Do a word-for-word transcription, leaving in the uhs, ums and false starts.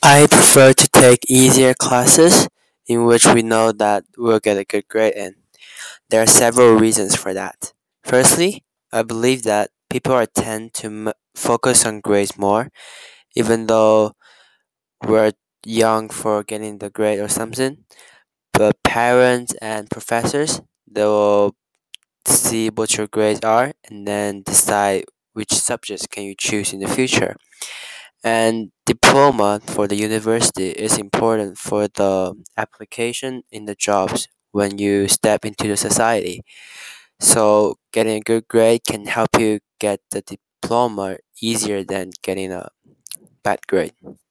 I prefer to take easier classes in which we know that we'll get a good grade in. There are several reasons for that. Firstly, I believe that people are tend to m- focus on grades more, even though we're young for getting the grade or something. But parents and professors, they will see what your grades are and then decide which subjects can you choose in the future. And diploma for the university is important for the application in the jobs when you step into the society. So getting a good grade can help you get the diploma easier than getting a bad grade.